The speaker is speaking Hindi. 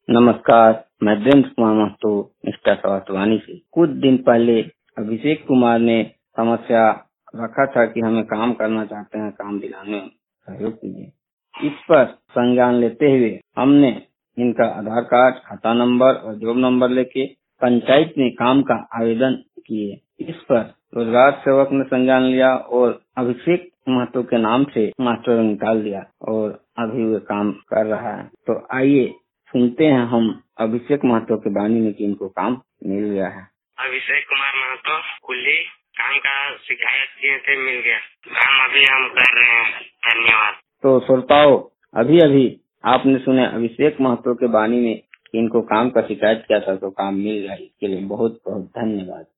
नमस्कार, मैं देवेंद्र कुमार महतो मिस्टर सवासवानी से। कुछ दिन पहले अभिषेक कुमार ने समस्या रखा था कि हमें काम करना चाहते हैं, काम दिलाने में सहयोग कीजिए। इस पर संज्ञान लेते हुए हमने इनका आधार कार्ड, खाता नंबर और जॉब नंबर लेके पंचायत में काम का आवेदन किए। इस पर रोजगार सेवक ने संज्ञान लिया और अभिषेक महतो के नाम से मास्टर निकाल दिया और अभी वो काम कर रहा है। तो आइए सुनते हैं हम अभिषेक महतो के बानी में कि इनको काम मिल गया है। अभिषेक कुमार महतो कुल्ली काम का शिकायत किए थे, मिल गया काम, अभी हम कर रहे हैं। धन्यवाद। तो श्रोताओं, अभी आपने सुने अभिषेक महतो के बानी में इनको काम का शिकायत किया था तो काम मिल गया। इसके लिए बहुत बहुत धन्यवाद।